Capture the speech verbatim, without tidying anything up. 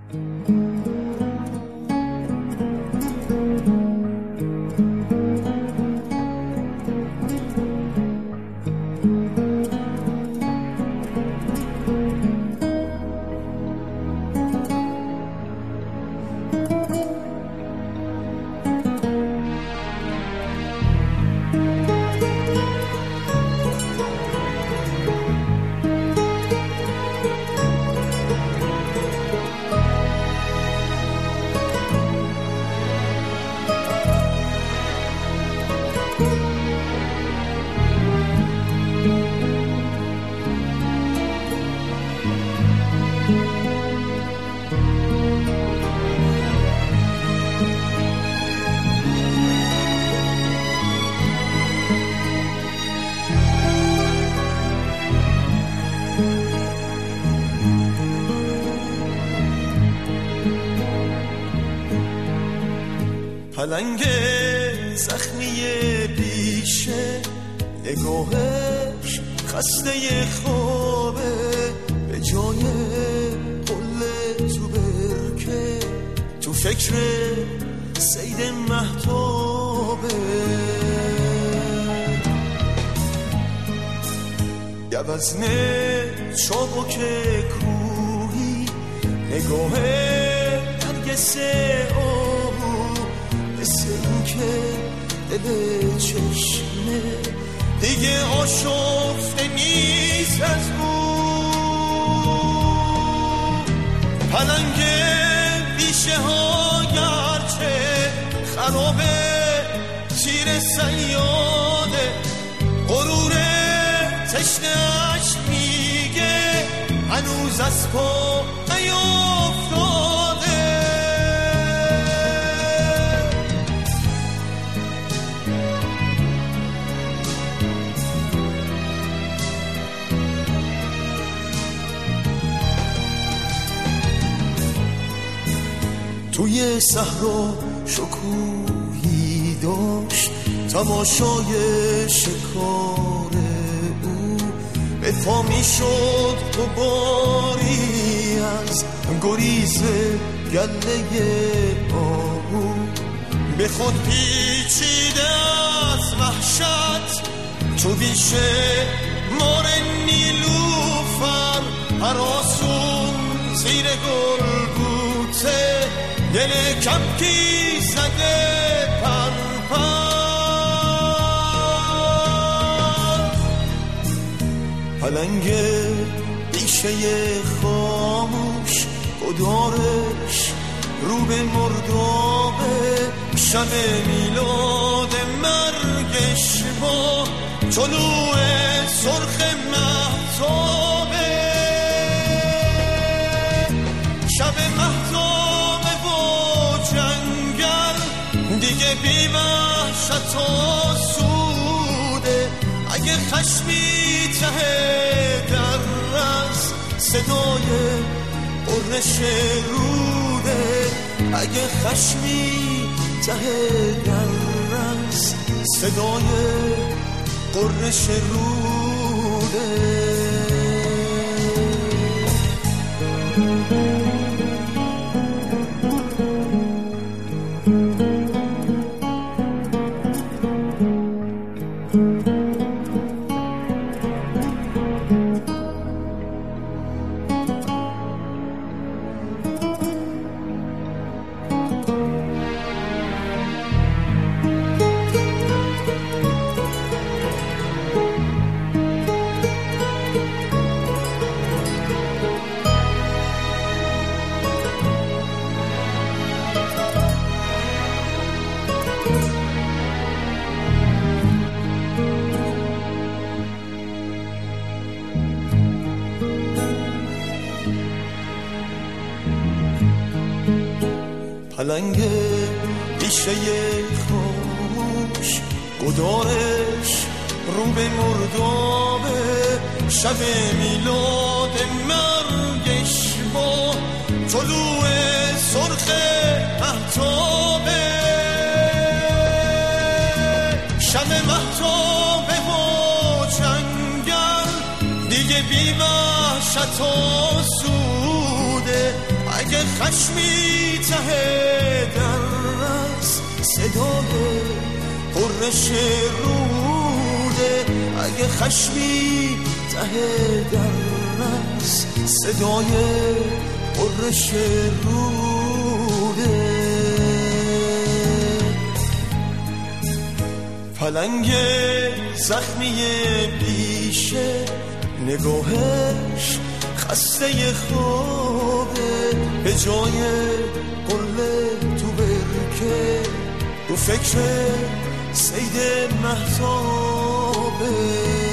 پلنگ زخمی پیشه نگاهش خسته خوابه به جای قله تو برکه تو فکر سید مهتابه گوزنه چابک کوهی نگاه نرگسه مثل این که دل چشمه دیگه آشفته نیست از اون پلنگ بیشه ها گرچه خرابه تیر سیاده غرور تشنهش میگه هنوز از پا نیافتاده توی صحرا شکوهی داشت تماشای شکار او به پا می شد غباری از گریز گله آهو به خود پیچیده از وحشت تو بیشه مار نیلوفر هراسون زیر گل بوته دل کبکی زده پر پر پلنگ بیشه خاموش گدارش رو به مردابه شب میلاد مرگش با طلوع سرخ مهتابه شب مهتابه و جنگل دیگه بی وحشت و سوده اگه خشمی ته در رس صدای قرنش روده اگه خشمی ته در رس صدای قرنش روده پلنگ بیشه خاموش گدارش رو به مردابه شب میلاد مرگش با طلوع سرخ مهتابه شب مهتابه و جنگل دیگه بی وحشت و سوده اگه اگه خشمی ته درست صدای قررش روده، اگه خشمی ته درست صدای قررش روده. پلنگ زخمی بیشه نگاهش خسته خوابه، به جای قله تو برکه رو فکر سید مهتابه.